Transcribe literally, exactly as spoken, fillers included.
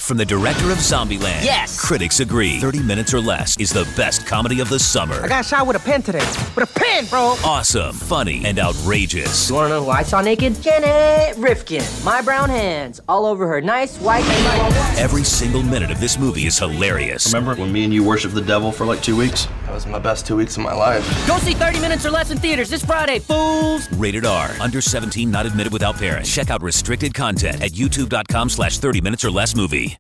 From the director of Zombieland. Yes. Critics agree thirty minutes or less is the best comedy of the summer. I got shot with a pen today. With a pen, bro. Awesome, funny, and outrageous. You wanna know who I saw naked? Janet Rifkin. My brown hands. All over her nice white... Every single minute of this movie is hilarious. Remember when me and you worshiped the devil for like two weeks? That was my best two weeks of my life. Go see thirty minutes or less in theaters this Friday, fools. Rated R. Under seventeen, not admitted without parents. Check out restricted content at youtube.com slash 30 minutes or less movie.